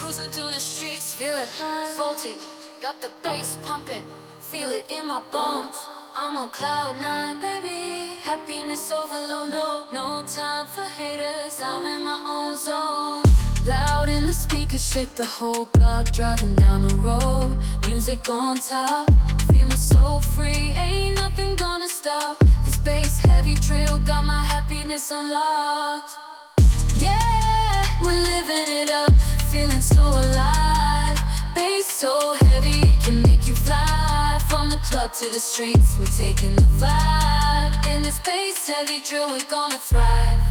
cruising through the streets, feel it faulty. Got the bass pumping, feel it in my bones. I'm on cloud nine, baby. Happiness overload, no time for haters. I'm in my own zone. Loud in the speakers, shake the whole block. Driving down the road, music on top. Feeling so free, ain't nothing gonna stop. This bass heavy drill got my happiness unlocked. Yeah, we're living it up, feeling so alive. Bass so heavy, it can make you fly. From the club to the streets, we're taking the vibe. In this bass heavy drill, we're gonna thrive.